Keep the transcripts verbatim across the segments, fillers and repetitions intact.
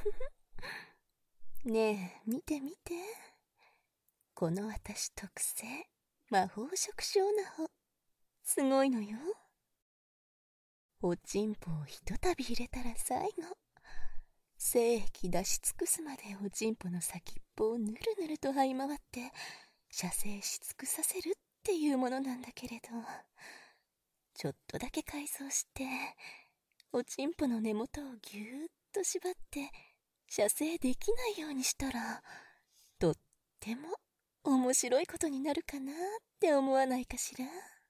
ねえ、見て見て。この私特製魔法食小ナホ、すごいのよ。おちんぽをひとたび入れたら最後、精液出し尽くすまでおちんぽの先っぽをぬるぬると這い回って射精し尽くさせるっていうものなんだけれど、ちょっとだけ改造しておちんぽの根元をぎゅーっと縛って射精できないようにしたら、とっても面白いことになるかなって思わないかしら。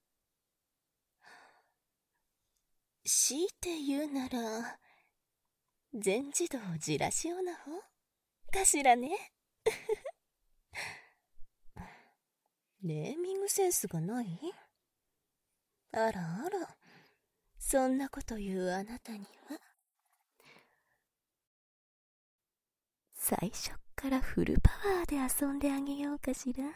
強いて言うなら全自動じらしオナホかしらね。ネーミングセンスがない？あらあら、そんなこと言うあなたには最初っからフルパワーで遊んであげようかしら。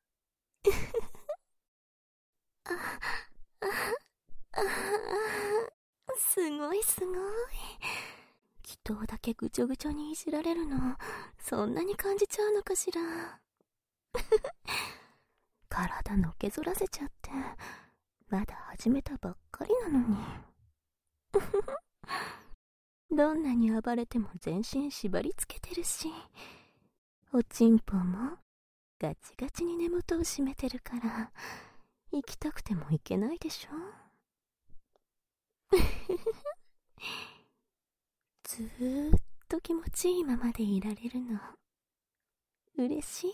ああああ、すごいすごい。祈祷だけぐちょぐちょにいじられるの、そんなに感じちゃうのかしら。体のけぞらせちゃって、まだ始めたばっかりなのに。どんなに暴れても全身縛り付けてるし、おちんぽもガチガチに根元を締めてるから、行きたくても行けないでしょ。ずーっと気持ちいいままでいられるの嬉しい。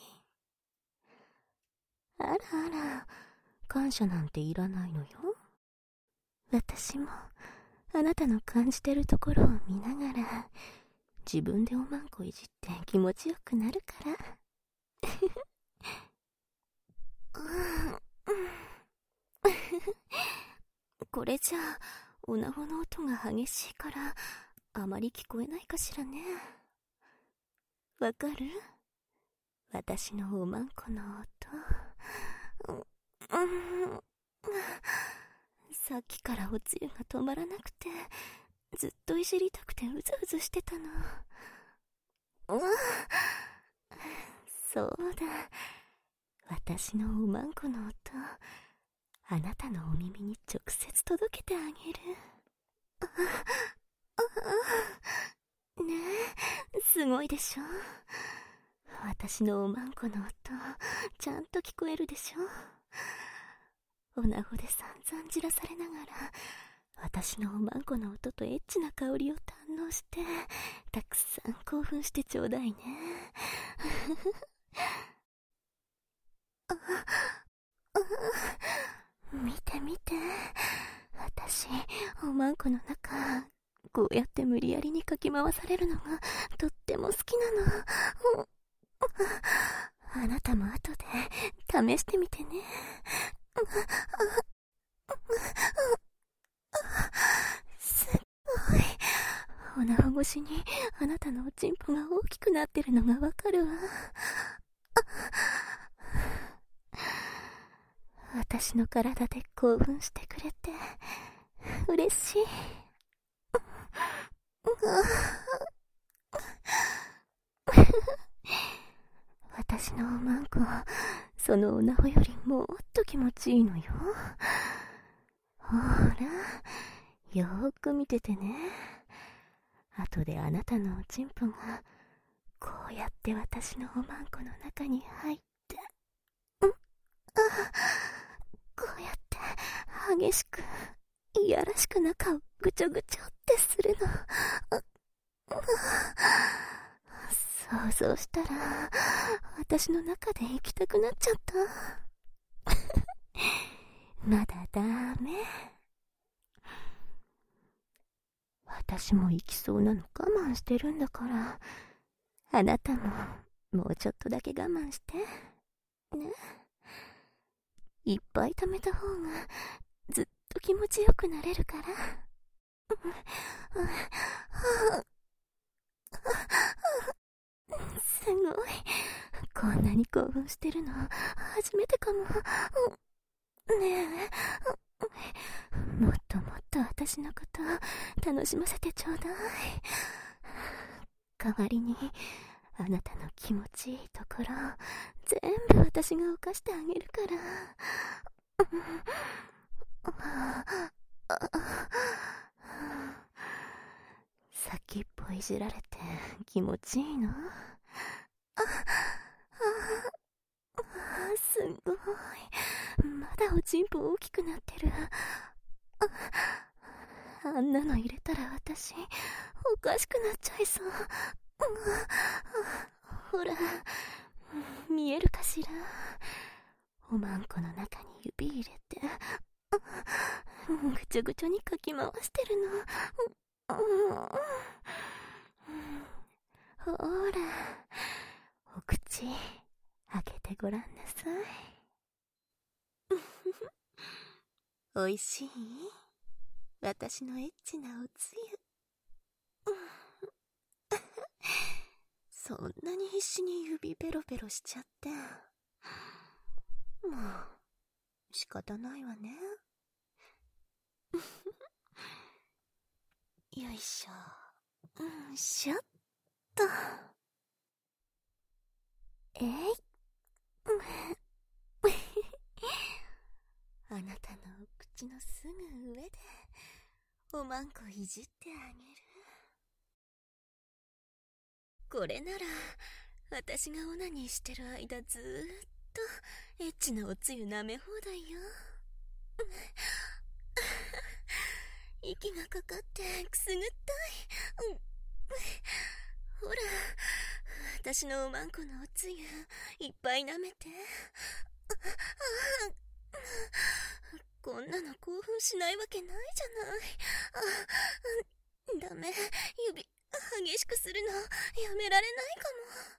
あらあら、感謝なんていらないのよ。私もあなたの感じてるところを見ながら自分でおまんこいじって気持ちよくなるから。これじゃあおなごの音が激しいからあまり聞こえないかしらね。わかる？私のおまんこの音。うん、さっきからおつゆが止まらなくて、ずっといじりたくてうずうずしてたの。うん、そうだ、私のおまんこの音、あなたのお耳に直接届けてあげる。ああ、ねえ、すごいでしょ。私のおまんこの音、ちゃんと聞こえるでしょ。おなごで散々じらされながら、私のおまんこの音とエッチな香りを堪能して、たくさん興奮してちょうだいね。ああ、見て見て、私おまんこの中こうやって無理やりにかき回されるのがとっても好きなの。あなたも後で試してみてね。すっごい、おなご越しにあなたのおちんぽが大きくなってるのがわかるわ。私の体で興奮してくれて嬉しい。私のおまんこ、そのおなほよりもっと気持ちいいのよ。ほら、よーく見ててね。後であなたのおちんぽがこうやって私のおまんこの中に入って、ん、あ、こうやって激しくいやらしく中をぐちょぐちょってするの。想像したら私の中で行きたくなっちゃった。まだダメ。私も行きそうなの我慢してるんだから、あなたももうちょっとだけ我慢してね。いっぱい貯めた方がずっと気持ちよくなれるから。すごい、こんなに興奮してるの初めてかも。ねえ、もっともっと私のこと楽しませてちょうだい。 代わりにあなたの気持ちいいところ全部私が犯してあげるから。先っぽいじられて気持ちいいの？ああすごい。まだおちんぽ大きくなってる。あ, あんなの入れたら私おかしくなっちゃいそう。ほら見えるかしら。おまんこの中に指入れてぐちょぐちょにかき回してるの。ほらお口開けてごらんなさい。おいしい？私のエッチなおつゆ。そんなに必死に指ペロペロしちゃって。もう仕方ないわね。よいしょ、うん、しょっと。えいあなたのお口のすぐ上でおまんこいじってあげる。これなら私がオナニーしてる間ずーっとエッチなおつゆ舐め放題よ。息がかかってくすぐったい、うん、ほら私のおまんこのおつゆいっぱい舐めて。こんなの興奮しないわけないじゃない。あ、ダメ、指激しくするのやめられないか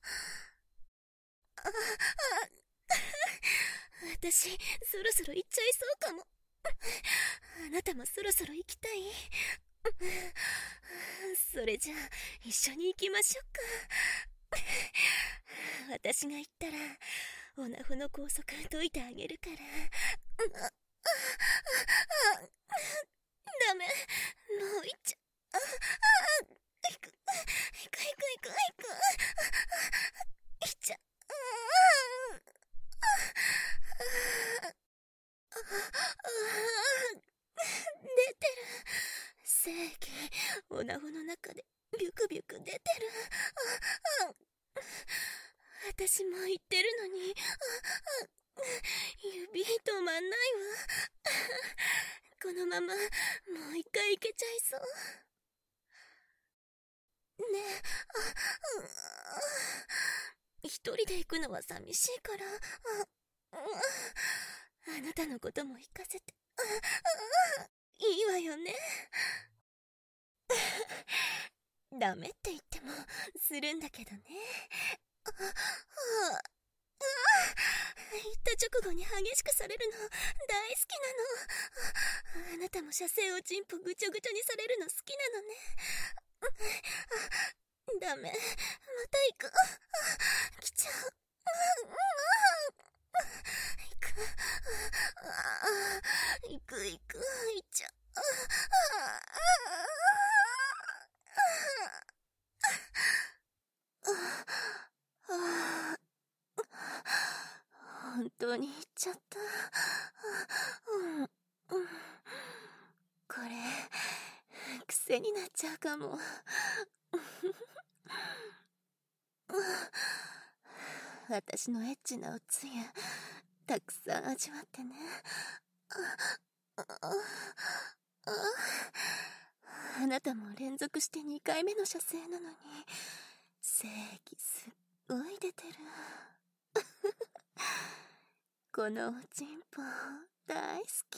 も。ああ私そろそろ行っちゃいそうかも。あなたもそろそろ行きたい？それじゃあ一緒に行きましょうか。私が行ったらオナホの拘束解いてあげるから。ダメ、もう行っちゃ。ああ行く行く行く行く行く行っちゃ。出てる。精液オナホの中でビュクビュク出てる。ああ私も言ってるのに指止まんないわ。このままもう一回いけちゃいそうねえ。一人で行くのは寂しいからあなたのことも行かせていいわよね。ダメって言ってもするんだけどね。ああ行った直後に激しくされるの大好きなの。あなたも射精おちんぽぐちょぐちょにされるの好きなのね。ダメ、また行く。来ちゃう。行く行く行く行っちゃう。本当に行っちゃった。うん、うん、これ癖になっちゃうかも。私のエッチなおつゆたくさん味わってね。あなたも連続してにかいめの射精なのに精液すっごい出てる。このおちんぽ大好き。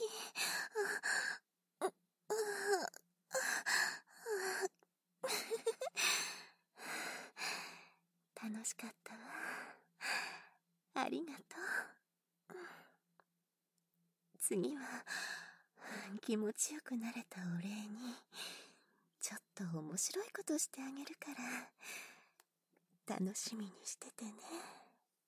楽しかったわ。ありがとう。次は気持ちよくなれたお礼にちょっと面白いことしてあげるから楽しみにしててね。